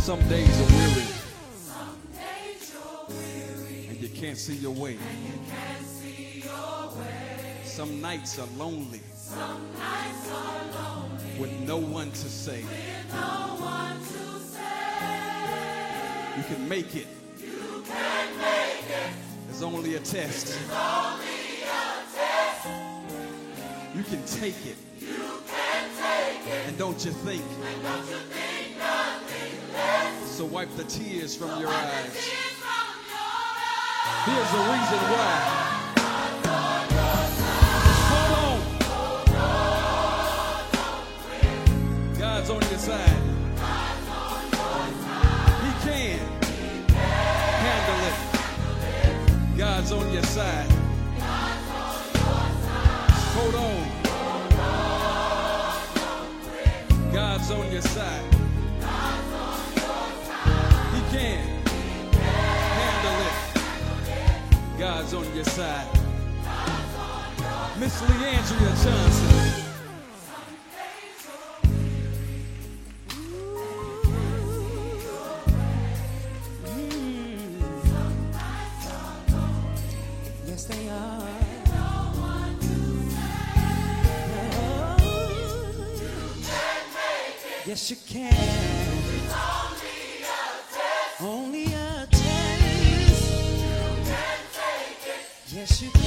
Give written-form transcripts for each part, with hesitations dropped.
Some days are weary, and you can't see your way. Some nights are lonely, with no one to say. You can make it. It's only a test. You can take it. And don't you think? So wipe the tears from your eyes. Here's the reason why. Hold on. God's on your side. He can handle it. God's on your side. Hold on. God's on your side. He can handle it. God's on your side. Miss Leandria Johnson. Yes, they are. Yes, you can. Only a taste. Yes, you can.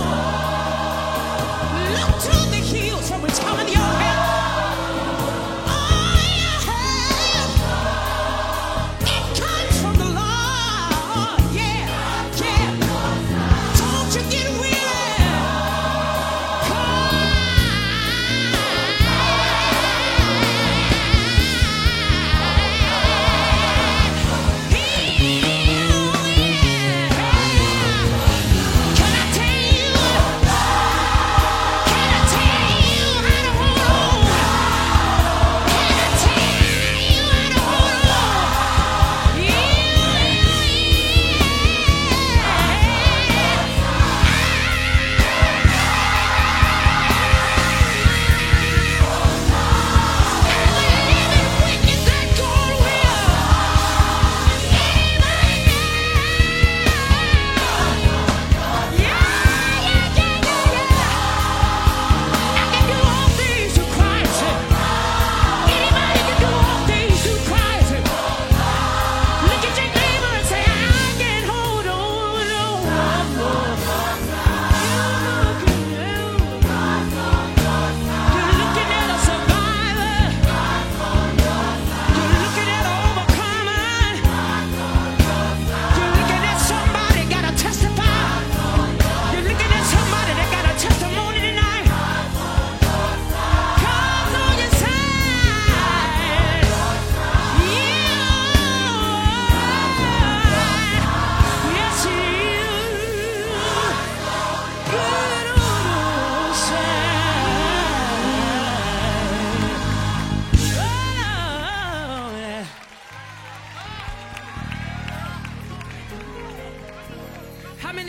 From which cometh your help.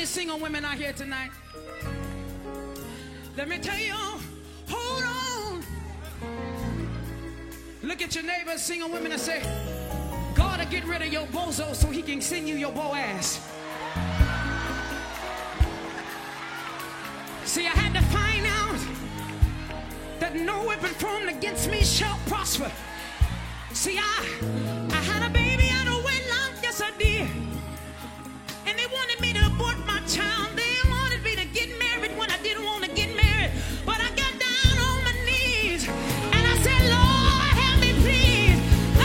single women out here tonight? Let me tell you, hold on. Look at your neighbor, single women, and say, God will get rid of your bozo so he can send you your Boaz. See, I had to find out that no weapon formed against me shall prosper. See, I had a baby out of wedlock, yes I did. And they wanted me to abort my child. They wanted me to get married when I didn't want to get married. But I got down on my knees and I said, Lord, help me please.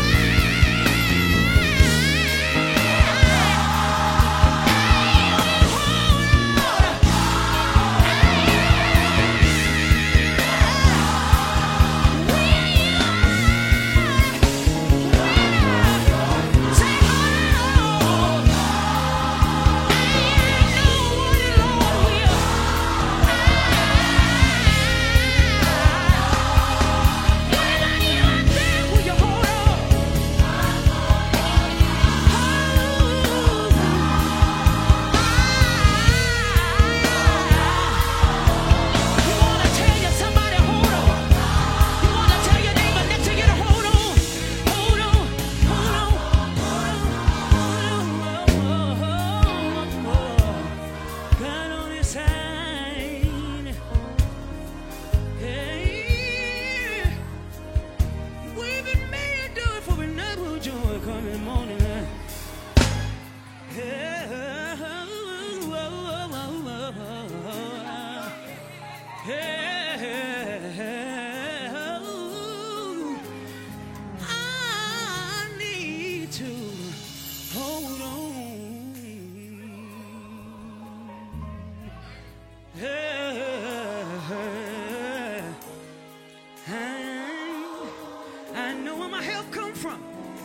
I know where my help come from.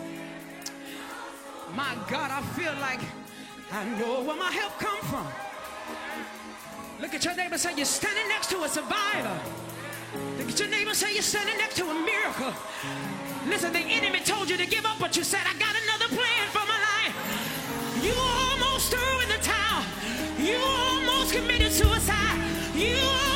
My God, I feel like I know where my help come from. Look at your neighbor and say, you're standing next to a survivor. Look at your neighbor and say, you're standing next to a miracle. Listen, the enemy told you to give up, but you said, I got another plan for my life. You almost threw in the towel. You almost committed suicide. You